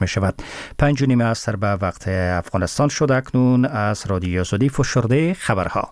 می شود. 5:30 عصر به وقت افغانستان شد. اکنون از رادیو آزادی فشرده خبرها.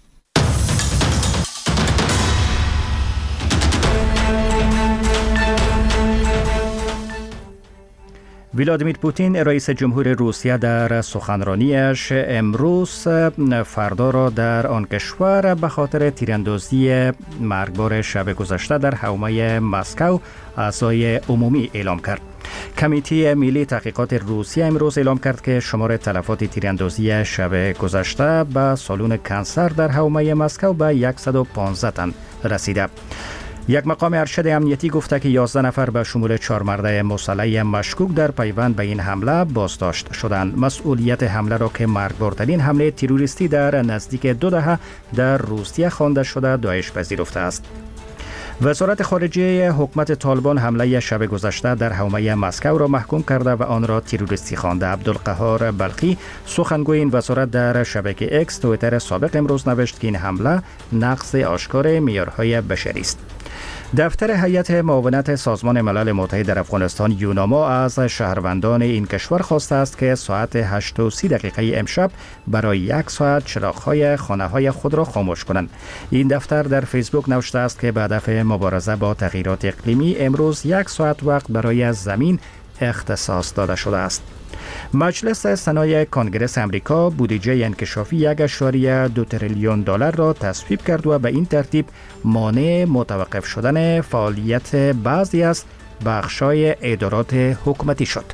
ولادیمیر پوتین رئیس جمهور روسیه در سخنرانیش امروز فردا را در آن کشور به خاطر تیراندازی مرگبار شب گذشته در حومه مسکو اعضای عمومی اعلام کرد. کمیته ملی تحقیقات روسیه امروز اعلام کرد که شمار تلفات تیراندازی شب گذشته به سالن کنسر در حومه مسکو به 115 تن رسیده. یک مقام ارشد امنیتی گفته که 11 نفر به شمول 4 مرد مسلح مشکوک در پیوند به این حمله بازداشت شدند. مسئولیت حمله را که مرگبارترین حمله تروریستی در نزدیک 2 دهه در روسیه خوانده شده داعش پذیرفته است. وزارت خارجه حکومت طالبان حمله شب گذشته در حومه مسکو را محکوم کرده و آن را تروریستی خوانده. عبدالقهار بلخی سخنگوی این وزارت در شبکه اکس توییتر سابق امروز نوشت که این حمله نقض آشکار معیارهای بشری است. دفتر هیئت معاونت سازمان ملل متحد در افغانستان یوناما از شهروندان این کشور خواسته است که ساعت 8:30 امشب برای 1 ساعت چراغ‌های خانه‌های خود را خاموش کنند. این دفتر در فیسبوک نوشته است که به هدف مبارزه با تغییرات اقلیمی امروز 1 ساعت وقت برای زمین اختصاص داده شده است. مجلس سنای کنگره امریکا بودجه انکشافی 1.2 تریلیون دلار را تصویب کرد و به این ترتیب مانع متوقف شدن فعالیت بعضی از بخش‌های ادارات حکومتی شد.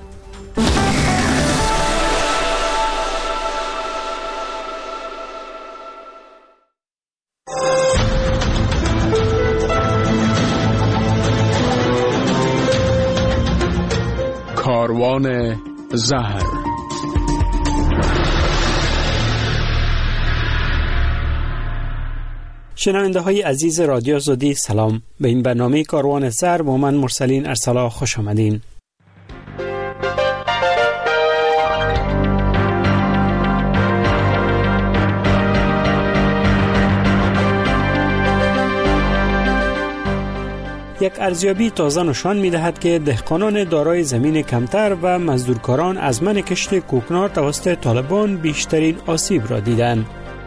کاروان زهر. شنونده های عزیز رادیو آزادی سلام. به این برنامه کاروان زهر با من مرسلین ارسلا خوش آمدین. یک ارزیابی تازه نشان می‌دهد که دهقانان دارای زمین کمتر و مزدورکاران از منع کشت کوکنار توسط طالبان بیشترین آسیب را دیدند.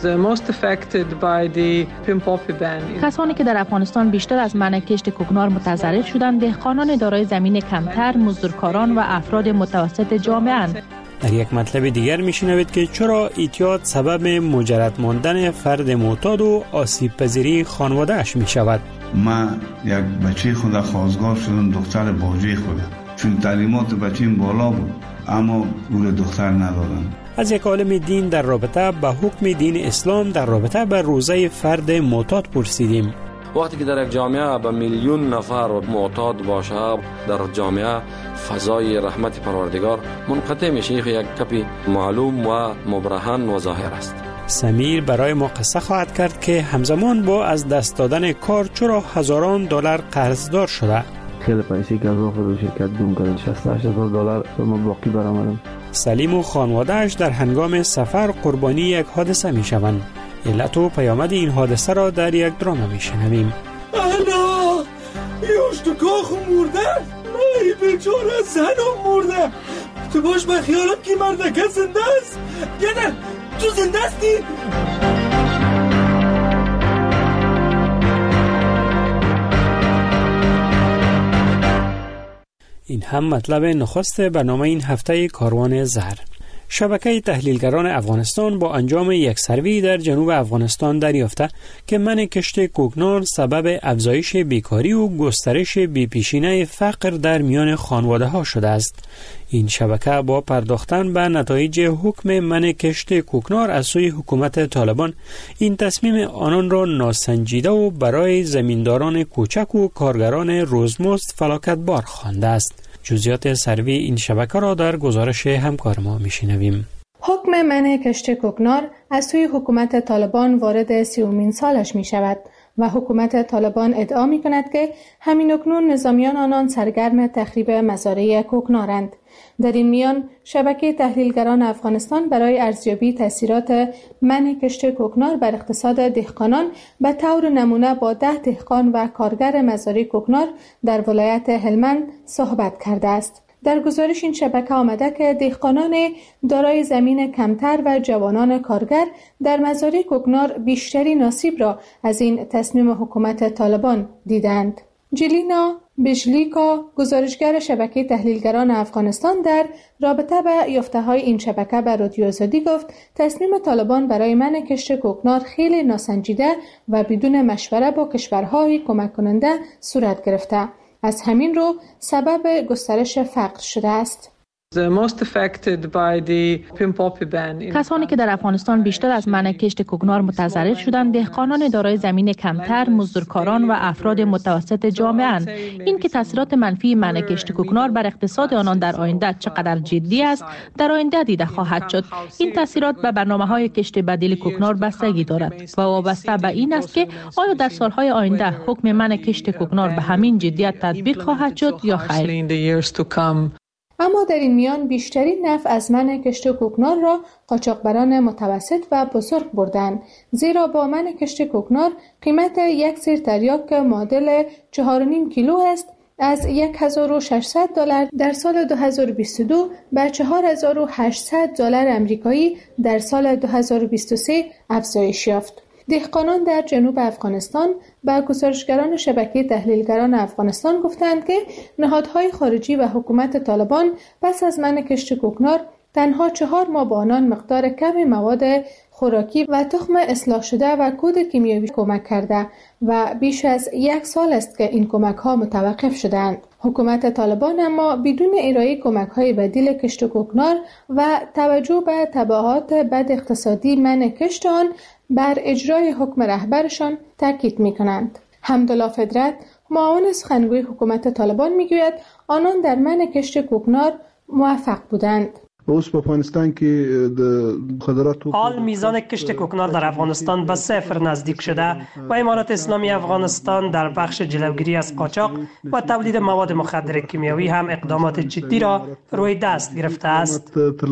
کسانی که در افغانستان بیشتر از منع کشت کوکنار متضرر شدند دهقانان دارای زمین کمتر، مزدورکاران و افراد متوسط جامعه اند. در یک مطلب دیگر میشنوید که چرا اعتیاد سبب مجرد ماندن فرد معتاد و آسیب پذیری خانواده اش می شود. من یک بچه خود خواستگار شدم، دختر باجه خود، چون تعلیمات بچیم بالا بود اما گور دختر ندادن. از یک عالم دین در رابطه با حکم دین اسلام در رابطه با روزه فرد معتاد پرسیدیم. وقتی که در یک جامعه به میلیون نفر معتاد باشه، در جامعه فضای رحمت پروردگار منقطع میشه. یک کپی معلوم و مبرهن و ظاهر است. سمیر برای ما قصه خواهد کرد که همزمان با از دست دادن کار چرا هزاران دلار قرضدار شده. خیلی پیسه که از خود شرکت گم کردن، 68,000 دلار ما باقی برآمدم. سلیم و خانواده‌اش در هنگام سفر قربانی یک حادثه میشوند. علت و پیامد این حادثه را در یک درام میشنویم. انا یوش تو کاخ مرده، ای بیچاره زنم مرده. تو باش به خیالم که مردکه زنده است. یعنی تو زنده استی؟ این هم مطلب نخست برنامه این هفته کاروان زهر. شبکه تحلیلگران افغانستان با انجام یک سروی در جنوب افغانستان دریافته که منع کشت کوکنار سبب افزایش بیکاری و گسترش بی‌پیشینه فقر در میان خانواده‌ها شده است. این شبکه با پرداختن به نتایج حکم منع کشت کوکنار از سوی حکومت طالبان این تصمیم آنان را ناسنجیده و برای زمینداران کوچک و کارگران روزمزد فلاکتبار خوانده است. جزئیات سروی این شبکه را در گزارش همکار ما میشنویم. حکم منع کشت کوکنار از سوی حکومت طالبان وارد 30مین سالش می شود و حکومت طالبان ادعا می کند که همین اکنون نظامیان آنان سرگرم تخریب مزارع کوکنارند. در این میان شبکه تحلیلگران افغانستان برای ارزیابی تاثیرات منع کشت کوکنار بر اقتصاد دهقانان به طور نمونه با 10 دهقان و کارگر مزارع کوکنار در ولایت هلمند صحبت کرده است. در گزارش این شبکه آمده که دهقانان دارای زمین کمتر و جوانان کارگر در مزارع کوکنار بیشتری نصیب را از این تصمیم حکومت طالبان دیدند. جلینا بجلیکا، گزارشگر شبکه تحلیلگران افغانستان، در رابطه با یافته‌های این شبکه به رادیو آزادی گفت تصمیم طالبان برای منع کشت کوکنار خیلی ناسنجیده و بدون مشوره با کشورهای کمک کننده صورت گرفته. از همین رو سبب گسترش فقر شده است. کسانی که در افغانستان بیشتر از منع کشت کوکنار متضرر شدند دهقانان دارای زمین کمتر، مزدورکاران و افراد متوسط جامعه اند. این که تاثیرات منفی منع کشت کوکنار بر اقتصاد آنان در آینده چقدر جدی است در آینده دیده خواهد شد. این تاثیرات به برنامه‌های کشت بدیل کوکنار بستگی دارد و وابسته به این است که آیا در سالهای آینده حکم منع کشت کوکنار به همین جدیت تطبیق خواهد شد یا خیر. اما در این میان بیشترین نفع از منع کشت کوکنار را قاچاقبران متوسط و بزرگ بردند، زیرا با منع کشت کوکنار قیمت یک سیر تریاک که معادل 4.5 کیلو است از $1,600 در سال 2022 به $4,800 آمریکایی در سال 2023 افزایش یافت. دهقانان در جنوب افغانستان با گزارشگران شبکه تحلیلگران افغانستان گفتند که نهادهای خارجی و حکومت طالبان پس از منع کشت کوکنار تنها 4 ماه به آنان مقدار کم مواد خوراکی و تخم اصلاح شده و کود کیمیایی کمک کرده و بیش از 1 سال است که این کمک ها متوقف شدند. حکومت طالبان اما بدون ارائه کمک های بدیل کشت کوکنار و توجه به تبعات بد اقتصادی منع کشت آن بر اجرای حکم رهبرشان تاکید می‌کنند. حمدالله فدرت، معاون سخنگوی حکومت طالبان، میگوید آنان در منع کشت کوکنار موفق بودند. اوس په افغانستان کې د خضراتو حال میزان کشت کوکنار در افغانستان به 0 نزدیک شده و امارات اسلامی افغانستان در بخش جلوگیری از قاچاق و تولید مواد مخدر کیمیایی هم اقدامات جدی را روی دست گرفته است.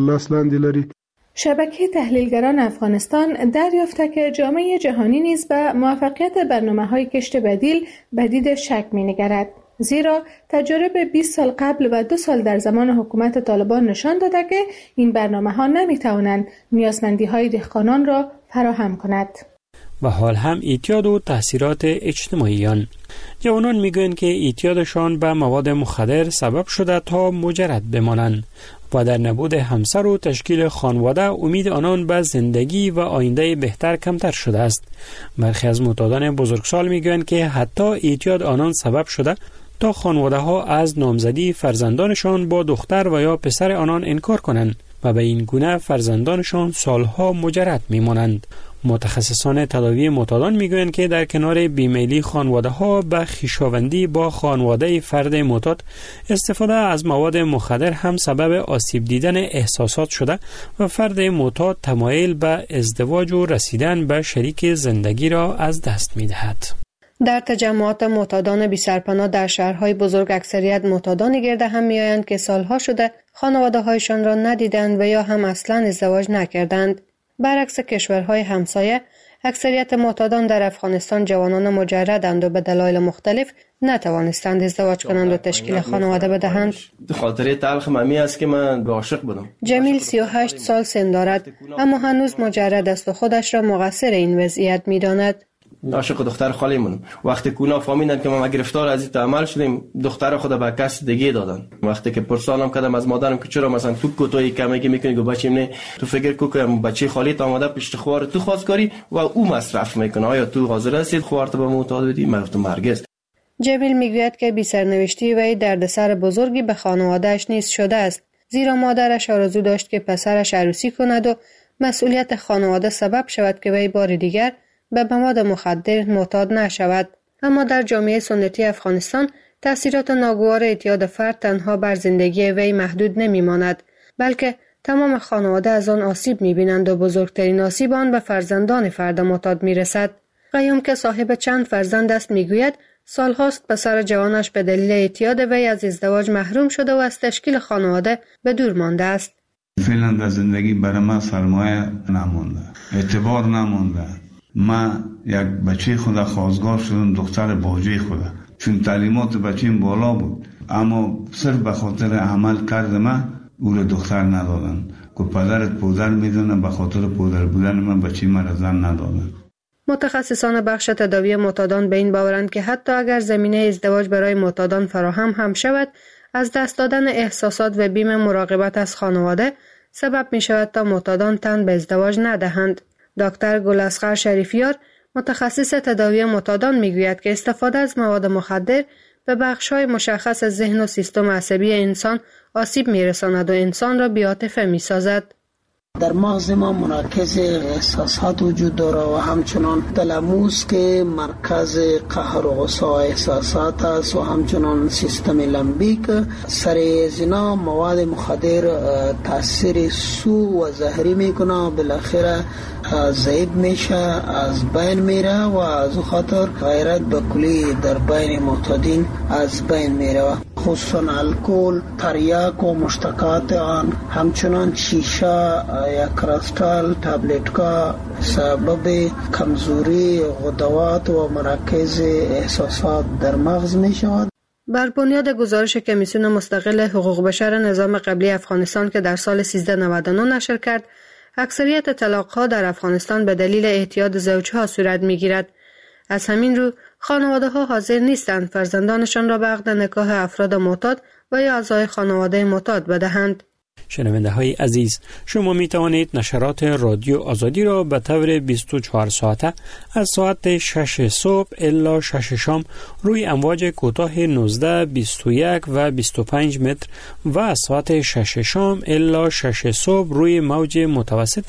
شبکه تحلیلگران افغانستان دریافته که جامعه جهانی نیز به موفقیت برنامه‌های کشت بدیل به دید شک می‌نگرد، زیرا تجارب 20 سال قبل و 2 سال در زمان حکومت طالبان نشان داده که این برنامه‌ها نمی‌توانند نیازمندی‌های دهقانان را فراهم کند. و حال هم اعتیاد و تاثیرات اجتماعی جوانان میگویند که اعتیادشان به مواد مخدر سبب شده تا مجرد بمانند و در نبود همسر و تشکیل خانواده امید آنان به زندگی و آینده بهتر کمتر شده است. برخی از معتادان بزرگسال میگویند که حتی اعتیاد آنان سبب شده تا خانواده ها از نامزدی فرزندانشان با دختر و یا پسر آنان انکار کنند و به این گونه فرزندانشان سالها مجرد میمانند. متخصصان تداوی معتادان میگویند که در کنار بیمیلی خانواده ها به خویشاوندی با خانواده فرد معتاد، استفاده از مواد مخدر هم سبب آسیب دیدن احساسات شده و فرد معتاد تمایل به ازدواج و رسیدن به شریک زندگی را از دست میدهد. در تجمعات معتادان بی سرپناه در شهرهای بزرگ اکثریت معتادان گرده هم میآیند که سالها شده خانواده هایشان را ندیدند و یا هم اصلا ازدواج نکردند. برعکس کشورهای همسایه، اکثریت معتادان در افغانستان جوانان مجردند و به دلایل مختلف نتوانستند ازدواج کنند و تشکیل خانواده بدهند. خاطره تلخ ممی است که من عاشق بودم. جمیل 38 سال سن دارد اما هنوز مجرد است و خودش را مقصر این وضعیت می‌داند. عاشق دختر خالیمونم. وقتی کونا فهمیدن که ما گرفتار از این عمل شدیم، دختر خود به کس دیگه دادن. وقتی که پرسالم کردم از مادرم که چرا مثلا تو کوتاهی کمکی میکنی، گفت بچه‌م نه، تو فکر کن که بچه خالیت آماده پشت خوار تو خواستگاری و او مصرف میکنه، آیا تو حاضر هستی خوارت به معتاد بدی؟ من گفتم هرگز. جبیل میگوید که بی سرنوشتی وی دردسر بزرگی به خانواده‌اش نیز شده است، زیرا مادرش آرزو داشت که پسرش عروسی کند و مسئولیت خانواده سبب شود که وی بار دیگر به مواد مخدر معتاد نشود. اما در جامعه سنتی افغانستان تأثیرات ناگوار اعتیاد فرد تنها بر زندگی وی محدود نمیماند، بلکه تمام خانواده از آن آسیب میبینند و بزرگترین آسیب آن به فرزندان فرد معتاد میرسد. قیوم که صاحب چند فرزند است میگوید سالهاست پسر جوانش به دلیل اعتیاد وی از ازدواج محروم شده و از تشکیل خانواده به دور مانده است. فعلا در زندگی برای من سرمایه نمونده، اعتبار نمونده. من یک بچه خود خواستگار شدم، دختر باجه خود، چون تعلیمات بچه‌م بالا بود اما صرف به خاطر عمل کرد من او را دختر ندادن که پدرت پودر میدونه، به خاطر پودر بودن من بچه من را زن ندادن. متخصصان بخش تداوی معتادان به این باورند که حتی اگر زمینه ازدواج برای معتادان فراهم هم شود، از دست دادن احساسات و بیم مراقبت از خانواده سبب می شود تا معتادان تن به ازدواج ندهند. دکتر گلاسخر شریفیار متخصص تداوی معتادان می گوید که استفاده از مواد مخدر به بخش‌های مشخص از ذهن و سیستم عصبی انسان آسیب می رساند و انسان را بی‌عاطفه می سازد. در مغز ما مراکز احساسات وجود داره و همچنان تلموس که مرکز قهر و غصه و احساسات است و همچنان سیستم لمبیک. سر زنا مواد مخدر تاثیر سو و زهری میکنه و بالاخره ضعیف میشه، از بین میره و از خاطر غیرت به کلی در بین معتادین از بین میره، خصوصا الکل، تریاک و مشتقات آن، همچنان شیشه یا کریستال تابلت‌ها سبب کمزوری غدوات و مراکز احساسات در مغز می شود. بر بنیاد گزارش کمیسیون مستقل حقوق بشر نظام قبلی افغانستان که در سال 1399 نشر کرد، اکثریت طلاق‌ها در افغانستان به دلیل اعتیاد زوجها صورت می‌گیرد. از همین رو خانواده‌ها حاضر نیستند فرزندانشان را به عقد نکاح افراد معتاد و یا اعضای خانواده معتاد بدهند. شنونده های عزیز، شما می توانید نشرات رادیو آزادی را به طور 24 ساعته از ساعت 6 صبح الی 6 شام روی امواج کوتاه 19، 21 و 25 متر و از ساعت 6 شام الی 6 صبح روی موج متوسط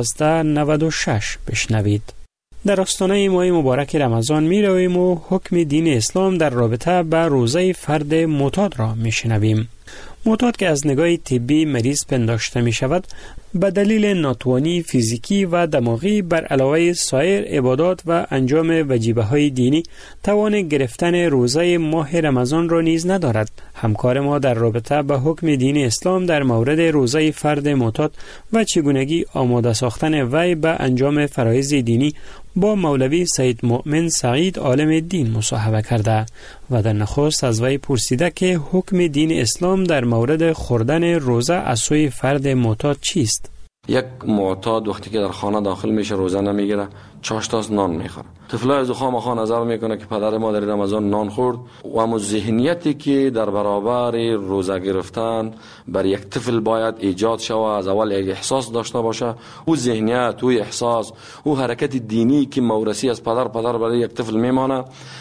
1296 بشنوید. در آستانه ماه مبارک رمضان می رویم و حکم دین اسلام در رابطه به روزه فرد معتاد را می شنویم. معتاد که از نگاه طبی مریض پنداشته می شود به دلیل ناتوانی فیزیکی و دماغی بر علاوه سایر عبادات و انجام وجیبه های دینی توان گرفتن روزه ماه رمضان را نیز ندارد. همکار ما در رابطه به حکم دین اسلام در مورد روزه فرد معتاد و چگونگی آماده ساختن وی به انجام فرایض دینی با مولوی سید مؤمن سعید عالم دین مصاحبه کرده و در نخست از وی پرسیده که حکم دین اسلام در مورد خوردن روزه از سوی فرد معتاد چیست؟ یک معتاد وقتی که در خانه داخل میشه روزه نمیگیره، چاشتاس نان میخوره. طفلای زخام خان نظر میکنه که پدر ما در رمضان نان خورد و همون ذهنیتی که در برابر روزه گرفتن بر یک طفل باید ایجاد شود، از اول یک احساس داشته باشه. او ذهنیت، او احساس، او حرکت دینی که موروثی از پدر برای یک طفل میمانه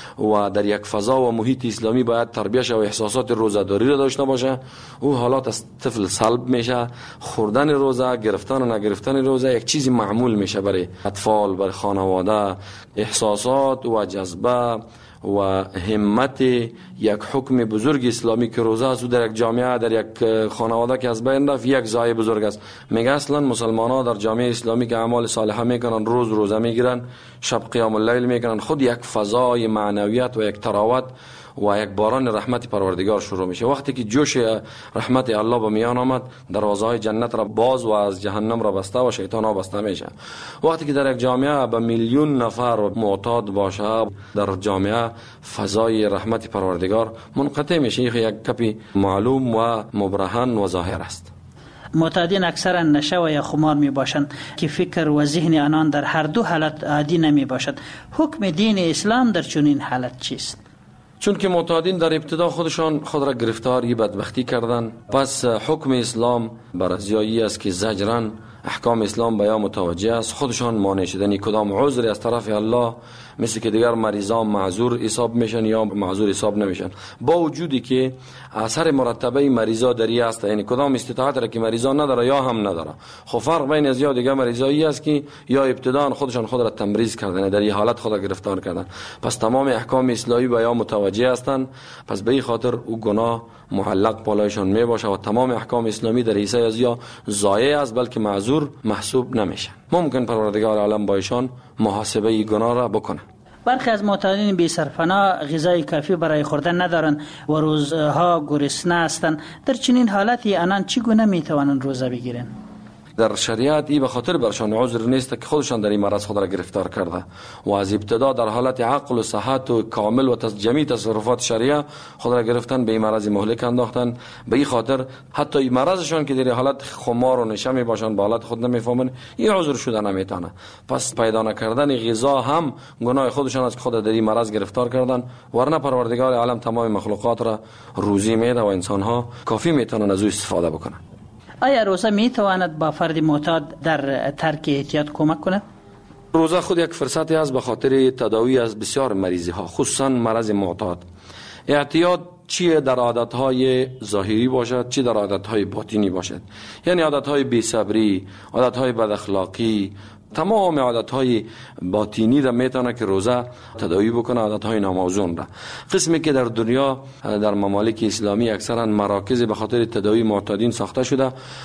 و در یک فضا و محیط اسلامی باید تربیت و احساسات روزه‌داری را داشته باشه. او حالات از طفل سلب میشه. خوردن روزه، گرفتن و نگرفتن روزه یک چیزی معمول میشه برای اطفال، برای خانواده. احساسات و جذبه و همت یک حکم بزرگ اسلامی که روزه از در یک جامعه، در یک خانواده که از بین رفت، یک ضایع بزرگ است. میگه اصلا مسلمان ها در جامعه اسلامی که اعمال صالحه میکنن، روزه میگیرن، شب قیام اللیل میکنن، خود یک فضای معنویت و یک تراوت و یک باران رحمت پروردگار شروع میشه. وقتی که جوش رحمت الله به میان آمد، دروازه های جنت را باز و از جهنم را بسته و شیطان ها بسته میشه. وقتی که در یک جامعه به میلیون نفر معتاد باشه، در جامعه فضای رحمت پروردگار منقطع میشه. یک کپی معلوم و مبرهن و ظاهر است. معتادین اکثرا نشه و یا خمار می باشند که فکر و ذهن آنان در هر دو حالت عادی نمی باشد. حکم دین اسلام در چنین حالت چیست؟ چون که معتادین در ابتدا خودشان خود را گرفتاری بدبختی کردن، پس حکم اسلام بر ازیایی است که زجرن احکام اسلام بیا متوجه است، خودشان مانع شدن کدام عذری از طرف الله، مثل که دیگر مریضان معذور حساب میشن یا معذور حساب نمیشن، با وجودی که اثر مرتبه مریضا دری است، یعنی کدام استطاعت را که مریضا نداره یا هم نداره. خب فرق بین از یا دیگر مریضایی است که یا ابتداً خودشان خود را تمریض کردن، در این حالت خود را گرفتار کردن، پس تمام احکام اسلامی بیا متوجه هستند، پس به این خاطر او گناه معلق بالایشان می باشه و تمام احکام اسلامی در حیث از یا ضایع است، بلکه معذور محسوب نمیشن. ممکن پروردگار عالم با ایشان محاسبه گناه را بکنه. برخی از معتادین بی سرپناه غذای کافی برای خوردن ندارند و روزها گرسنه هستند. در چنین حالتی آنان چگونه می توانند روزه بگیرند؟ در شریعت این به خاطر برشان عذر نیست که خودشان در این مرض خود را گرفتار کرده و از ابتدا در حالت عقل و صحت و کامل و جمعی تصرفات شریعه خود را گرفتن به این مرض مهلک انداختن. به این خاطر حتی این مرضشان که در حالت خمار و نشه می باشن به حالت خود نمیفهمن، این عذر شده نمیتونه. پس پیدا نکردن غذا هم گناه خودشان است که خود در این مرض گرفتار کردن، ورنه پروردگار عالم تمام مخلوقات را روزی میده و انسان ها کافی میتونن از او استفاده بکنن. آیا روزه میتواند با فرد معتاد در ترک اعتیاد کمک کند؟ روزه خود یک فرصتی است به خاطر تداوی از بسیار مریضی ها، خصوصا مرض معتاد. اعتیاد چی در عادتهای ظاهری باشد، چی در عادتهای باطنی باشد، یعنی عادتهای بی‌صبری، عادتهای بداخلاقی، تمام عادتهای باطنی را میتونه که روزه تداوی بکنه، عادتهای ناموزون را. قسمی که در دنیا در ممالک اسلامی اکثرا مراکز به خاطر تداوی معتادین ساخته شده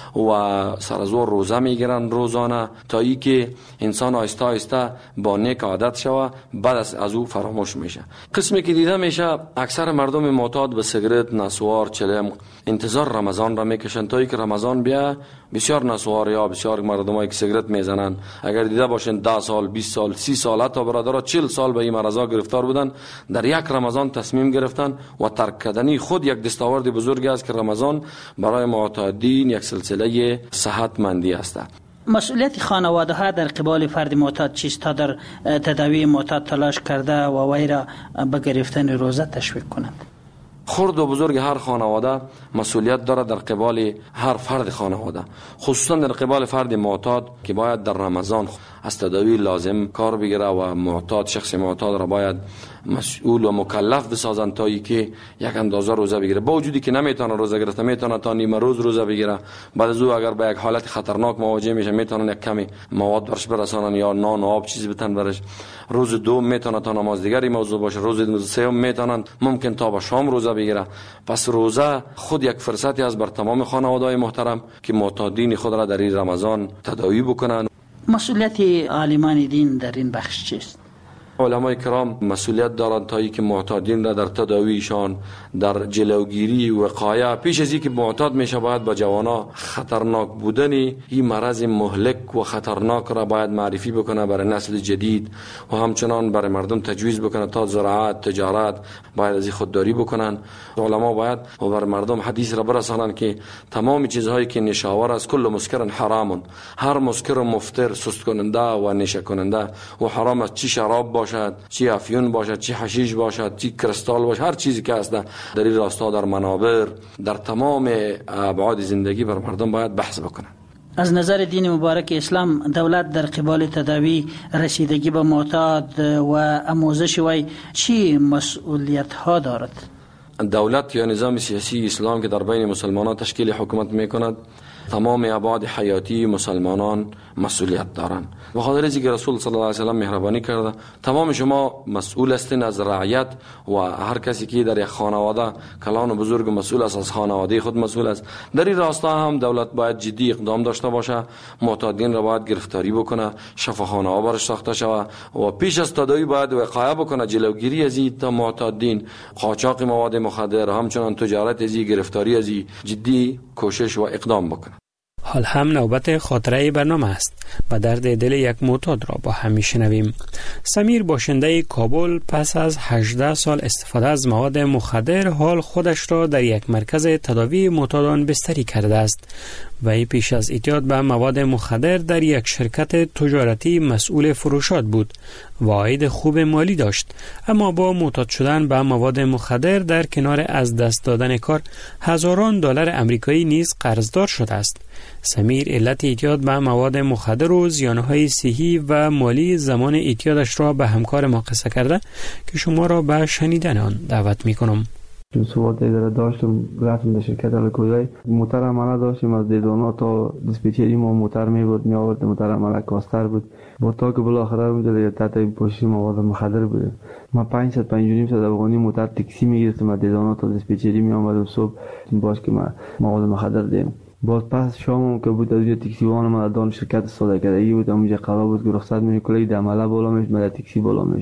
و سر از روزه میگیرن روزانه تا ای که انسان آهسته آهسته با نیک عادت شوه، بعد از او فراموش میشه. قسمی که دیده میشه اکثر مردم معتاد به سیگرت، نسوار، چلم انتظار رمضان را میکشن تا ای که رمضان بیا. بسیار نسوار یا بسیار مردمایی که سیگرت میزنن اگر دیده باشین 10 سال 20 سال 30 سال حتی برادرها 40 سال به این مرضا گرفتار بودن، در یک رمضان تصمیم گرفتن و ترک کردنی خود یک دستاورد بزرگی است که رمضان برای معتادین یک سلسله صحتمندی است. مسئولیت خانواده ها در قبال فرد معتاد چیست تا در تداوی معتاد تلاش کرده و وی را به گرفتن روزه تشویق کنند؟ خرد و بزرگ هر خانواده مسئولیت دارد در قبال هر فرد خانواده، خصوصا در قبال فرد معتاد که باید در رمضان از تداوی لازم کار بگیره و معتاد شخص معتاد را باید مسئول و مکلف بسازن تا ای که یک اندازه روزه بگیره. با وجودی که نمیتونه روزه گرفته، میتونه تا نیم روز روزه بگیره، بعد از او اگر به یک حالت خطرناک مواجه میشه میتونن یک کمی مواد برش برسانن یا نان و آب چیزی بتن برش. روز دوم میتونه تا نماز دیگری موضوع باشه، روز سوم میتونن ممکن تا به شام روزه بگیره. پس روزه خود یک فرصتی است بر تمام خانواده‌های محترم که معتادین خود را در این رمضان تداوی بکنن. مسئولیت عالمان دین در این بخش چیست؟ علمای کرام مسئولیت دارند تا اینکه معتادین را در تداویشان، در جلوگیری و وقایه پیش از اینکه معتاد میشه باید با جوانا خطرناک بودن این مرض مهلک و خطرناک را باید معرفی بکنه برای نسل جدید و همچنان برای مردم تجویز بکنه تا زراعت، تجارت باید از این خودداری بکنن. علما باید و برای مردم حدیث را برسانند که تمام چیزهایی که نشاور است کل مسکر حرام، هر مسکر و مفتر، سست کننده و نشه کننده و حرام است، چی شراب باشد، چی افیون باشد، چی حشیش باشد، چی کریستال باشد، هر چیزی که هست در این راستا در منابر در تمام ابعاد زندگی بر مردم باید بحث بکنن. از نظر دین مبارک اسلام دولت در قبال تداوی، رسیدگی به معتاد و آموزش وی چی مسئولیت ها دارد؟ دولت یا نظام سیاسی اسلام که در بین مسلمانان تشکیل حکومت میکند تمام ابعاد حیاتی مسلمانان مسئولیت دارند. به خاطر اینکه رسول صلی الله علیه و سلم مهربانی کرده تمام شما مسئول هستین از رعیت و هر کسی که در یک خانواده کلان و بزرگ مسئول است از خانواده خود مسئول است. در این راستا هم دولت باید جدی اقدام داشته باشه، معتادین را باید گرفتاری بکنه، شفاخانه ها برش ساخته شود و پیش از تداوی باید وقایه بکنه، جلوگیری از این معتادین، قاچاق مواد مخدر، همچنان تجارت از این، گرفتاری از این جدی کوشش و اقدام بکنه. حال هم نوبت خاطره برنامه است و درد دل یک معتاد را با هم میشنویم. سمیر باشنده کابل پس از 18 سال استفاده از مواد مخدر حال خودش را در یک مرکز تداوی معتادان بستری کرده است. وی پیش از اعتیاد به مواد مخدر در یک شرکت تجارتی مسئول فروشات بود و عاید خوب مالی داشت، اما با معتاد شدن به مواد مخدر در کنار از دست دادن کار هزاران دلار آمریکایی نیز قرضدار شده است. سمیر علت اعتیاد به مواد مخدر و زیانهای صحی و مالی زمان اعتیادش را به همکار ما قصه کرده که شما را به شنیدن آن دعوت می‌کنم. چون صحبت اداره داشتم رفتم در شرکت الکویای موتر عمله داشتیم از دیدانا تا دیسپیچری ما موتر میبود میآورد، موتر عمله کاستر بود با تا که بالاخره اونجا تحت پوشش مواد مخدر بود. ما 500 افغانی موتر تاکسی میگرفتم از دیدانا تا دیسپیچری میآمدم صبح باش که ما مواد مخدر دیم. باز پس شام که بود از تاکسی وان ما دان شرکت سوداگری بود، اونجا قرار بود که رخصت می‌کنه کلی عمله بالا میشد، من تاکسی بالا میشدم.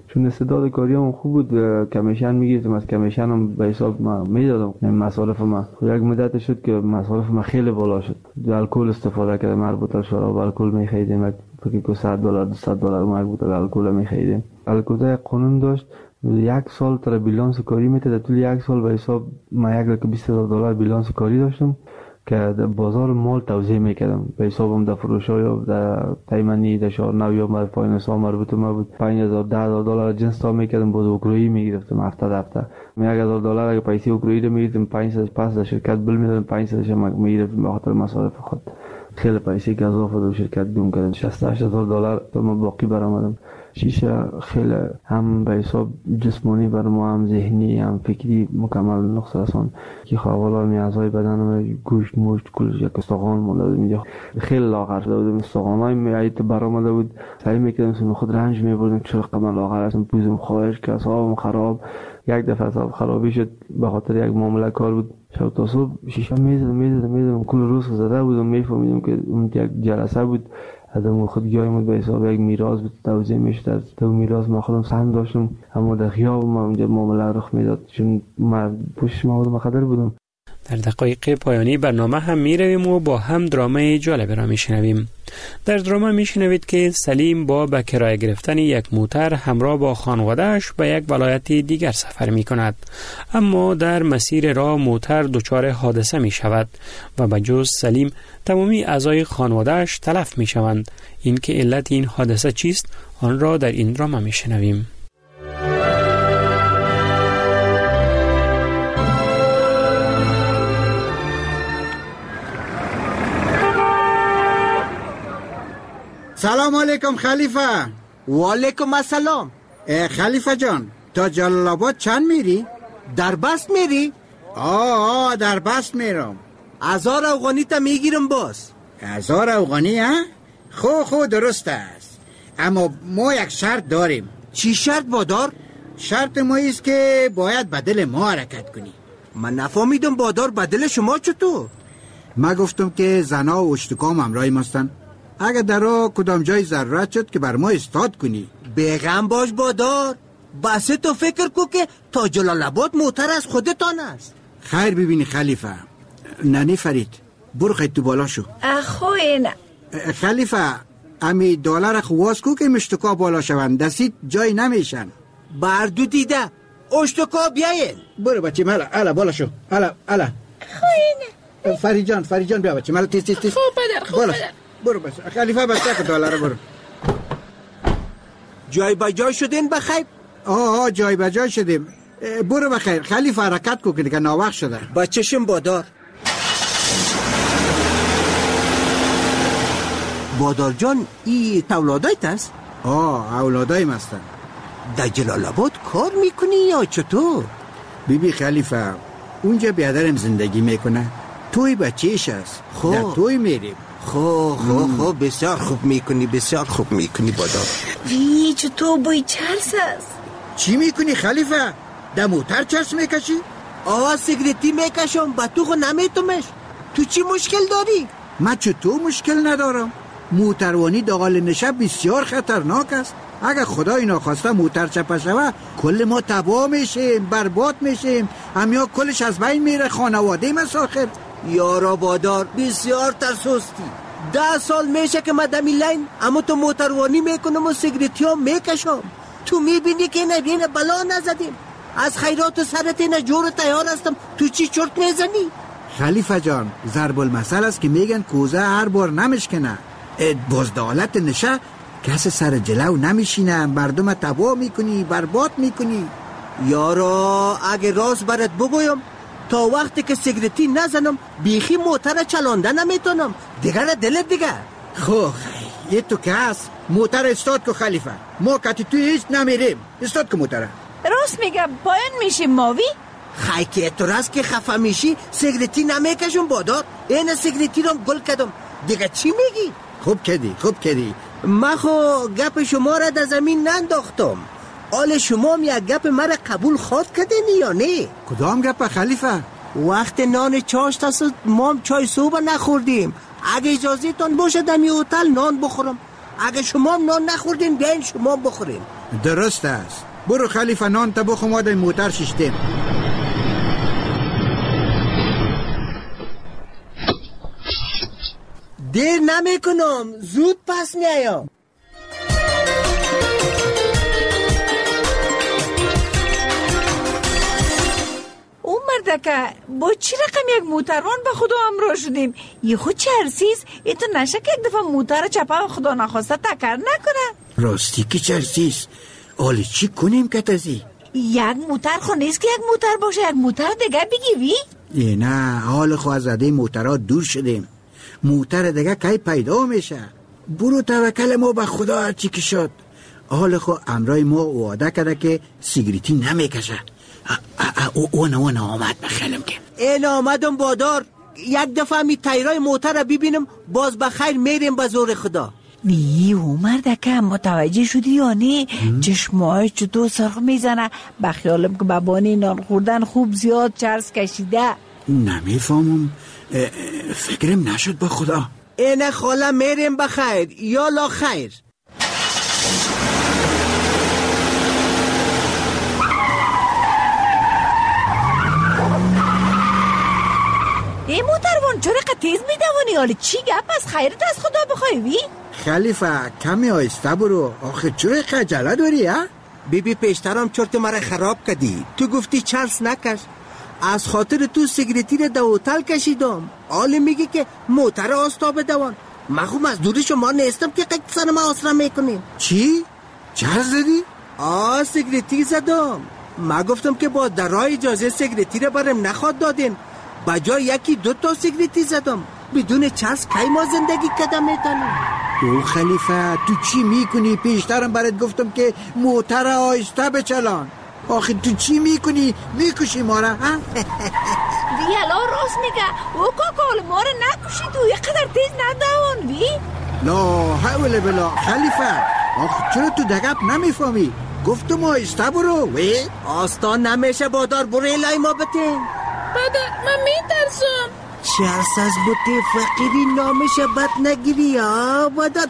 چون استعداد کاریم خوب بود. کمیشن میگرفتم، از کمیشن هم به حساب ما میدادم مصارف ما. یک مدت شد که مصارف ما خیلی بالا شد. الکل استفاده کردم، مربوطه شراب الکل میخریدیم، فکر کنم $100 $200 ما یک بوتل الکل میخریدیم. الکل قانون داشت یک سال تر بیلانس کاری میتد. طول یک سال به حساب ما $120,000 بیلانس کاری داشتم که در بازار مال توزیع میکردم. به حسابم در فروش‌ها یا در تایمنی در شهر نو یا در فایننس ها مربوط ما بود. $5,000 $10,000 جنس تا میکردم، باز اوکرائی میگرفتم هفته. $1,000 اگه پیسه اوکرائی رو میگرفتم 500 پس در شرکت بل میدادم، 500 میگرفتم به خاطر مصارف خود. خیلی پیسه که اضافه در شرکت گم کردم. $68,000 تا ما باقی برآمدم. شیشه خیلی هم به حساب جسمانی بر ما، هم ذهنی هم فکری مکمل نقص رسان که خواهوالا میازهای بدنم گوشت مشت کلش یک استخوان مونده بود اینجا. خیلی لاغر شده بودم، استخوانای میایت برآمده بود. سعی میکردم سم خود رنج میبردم چرا قمن لاغر هستم، پوزم خواهش که اصابم خراب. یک دفعه اصاب خرابی شد به خاطر یک معامله کار بود. شب تا صبح شیشه میزدم کل روز زده بودم. میفهمیدم که اون یک جلسه بود از خودگی‌هایمون به حساب یک میراث بود توزیع میشد. از تو میراث ما خودم سهم داشتم، اما در خیاب ما اونجا معامله رخ میداد چون من پوشش مواد مخدر بودم. در دقایق پایانی برنامه هم میرویم و با هم درامه جالب را میشنویم. در درامه میشنوید که سلیم با به کرایه گرفتن یک موتر همراه با خانواده‌اش به یک ولایت دیگر سفر میکند، اما در مسیر راه موتر دچار حادثه میشود و به جز سلیم تمامی اعضای خانواده‌اش تلف میشوند. این که علت این حادثه چیست آن را در این درامه میشنویم. سلام علیکم خلیفه. و علیکم السلام. خلیفه جان تا جلال آباد چند میری؟ در بست میری؟ آه در بست میرم. 1000 افغانی تا میگیرم باز. 1000 افغانی ها؟ خو درست است، اما ما یک شرط داریم. چی شرط بادار؟ شرط ما ایست که باید بدل ما حرکت کنی. من نفهمیدم بادار بدل شما چطور؟ ما گفتم که زنا و اشتکام همراهی ماستن، اگر در راه کدام جای ضرورت شد که بر ما استاد کنی. بیغم باش بادار، بس تو فکر کو که تا جلال آباد موتر از خودتان است. خیر ببینی خلیفه. ننی فرید برو خیلی تو بالا شو. اخوی نه خلیفه امی دلار خواست کو که مشتکا بالا شوند، دستید جای نمیشن. بردو دیده اشتکا بیاین. برو بچه مالا الا بالا شو. الا خوی نه فرید جان بیا بچه مالا تیز خوب پدر. برو بس خلیفه بسته که دلار برو. جای با جای شدین بخیر؟ آه جای با جای شدیم. برو بخیر خلیفه حرکت کو که دیگه ناوقت شده. با چشم بادار. بادار جان ای اولادایت است؟ اولادایم هستن. در جلال آباد کار میکنی یا چطور؟ بیبی خلیفه اونجا بیادرم زندگی میکنه، توی بچهش است. در توی میریم. خب بسیار خوب میکنی بادار. چطور بوی چرس است؟ چی میکنی خلیفه؟ در موتر چرس میکشی؟ سیگریتی میکشم با تو نمیتومش. تو چی مشکل داری؟ من چطور مشکل ندارم؟ موتروانی داخل نشه بسیار خطرناک است. اگر خدای ناخواسته موتر چپه شوه کل ما تباه میشیم، برباد میشیم، همیا کلش از بین میره، خانواده مساخر. یارا بادار بسیار ترسوستی. 10 سال میشه که من دمی لین اما تو موتروانی میکنم و سیگریتی ها میکشم. تو میبینی که اینه بلا نزدیم. از خیرات سرت اینه جور تیار هستم، تو چی چرت میزنی؟ خلیفه جان ضرب المثل است که میگن کوزه هر بار نمشکنه. بزدالت نشه کس سر جلو نمیشینه، مردم تباه میکنی، برباد میکنی. یارا اگه راست برات بگویم تا وقتی که سیگریتی نزنم بیخی موتر چلانده نمیتونم. دیگر دلت دیگر. یه تو که هست موتر استاد که خلیفه، ما کتی توی هیچ نمیریم. استاد که موتره. راست میگم پایین میشیم ماوی؟ خی که تو راست که خفه میشی سیگریتی نمیکشم بادار. این سیگریتی رو گل کردم. دیگه چی میگی؟ خوب کردی. من گپ شما را در زمین ننداختم. آل شما هم یک گپ مرا قبول خواد کردین یا نه؟ کدام گپ خلیفه؟ وقت نان چاشت است ما هم چای صبح نخوردیم. اگه اجازه تان باشه دمی هتل نان بخورم. اگه شما هم نان نخوردین بیاین شما بخورین. درست است. برو خلیفه نان تا بخو، ما در موتر ششتیم. دیر نمی کنم، زود پس میایم. او مردکه با چی رقم یک موتروان به خدا همراه شدیم؟ یه خود چرسیز ایتو نشه که یک دفعه موتر چپه و خدا نخواسته تکر نکنه. راستی که چرسیز، حالی چی کنیم که تازی؟ یک موتر خو نیست که یک موتر باشه، یک موتر دیگه بگیوی؟ نه، حال خو از عده موترها دور شدیم. موتر دیگه کی پیدا میشه؟ برو توکل ما به خدا، هرچی که شد. حال خو امرای ما وعده کرده که سیگریتی نمیکشه. اون آمد بخیلم که این آمدم بادار. یک دفعه می تایرای موتر رو ببینم، باز بخیر میریم به زور خدا. نی او مردکه متوجه شدی یا نه؟ چشمای چطور سرخ میزنه؟ بخیالم که بابانی نان خوردن خوب زیاد چرس کشیده. نمیفهمم، فکرم نشد با خدا. اینه خاله میریم بخیر یا لا خیر. این موتروان چرا تیز میدوانی؟ حالی چی گپ از خیرت از خدا بخوای وی؟ خلیفه کمی آیسته برو، آخه چرا خجله داری ها؟ بیبی پیشترم چرت مرا خراب کردی. تو گفتی چرس نکش، از خاطر تو سیگریتی رو در هتل کشیدم. حالی میگی که موتر آستاب دوان. مخوم از دوری شما نیستم که قید سر ما آسرا میکنیم. چی؟ چرس زدی؟ سیگریتی زدم. ما گفتم که با درای اجازه سیگریتی رو برم نخواد دادین، بجای یکی 2 تا سیگریتی زدم. بدون چرس کی ما زندگی کدام میتونیم؟ او خلیفه تو چی میکنی؟ پیشترم برات گفتم که موتر آهسته بچلان. آخه تو چی میکنی؟ میکشی ما را ها؟ دیالا راست میگه. او کاکال ما را نکشی، تو یه قدر تیز ندوان وی. لا حول بلا خلیفه، آخه چرا تو دقیق نمیفهمی؟ گفتم آهسته برو وی. آستان نمیشه بادار، برو الهی ما بتین. بادر من میترسم. چرس از بوته فقیری نامشه بد نگیری ها بادر.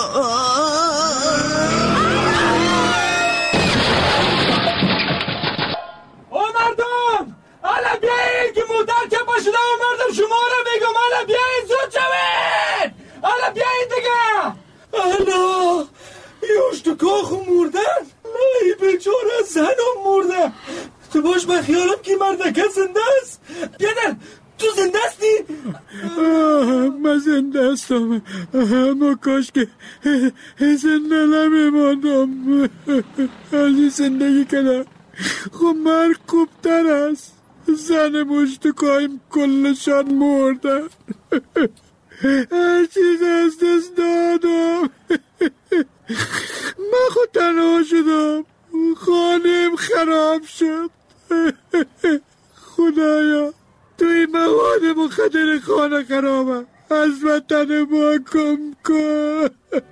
او مردم حالا بیایید که موتر چپا شده و مردم شما را بگم. حالا بیایید زود شوید. حالا بیایید دیگه. حالا یوش تو کاخو مردن. ای بیچاره زنم مرده. تو باش به خیالم که مردکه زنده است. بیادر تو زنده استی؟ من زنده استم، اما کاش که زنده نمیماندم. حالی زندگی کنم. خب مرگ خوبتر است. زن مشتکایم کلشان مردن. هر چیز از دست دادم. من خود تنها شدم، خانم خراب شد. خدایا توی مواد مخدر خانه خرابه، از وطن ما کم کن.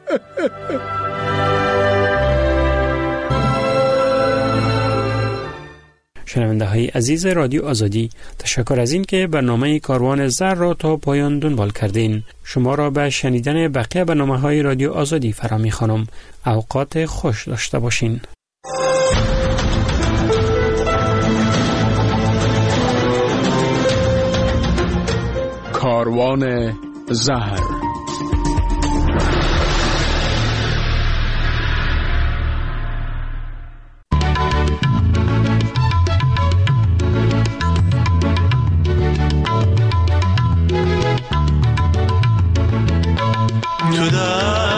شنونده های عزیز رادیو آزادی، تشکر از این که برنامه کاروان زر را تا پایان دنبال کردین. شما را به شنیدن بقیه برنامه های رادیو آزادی فرا می‌خوانم. اوقات خوش داشته باشین. کاروان زهر. تو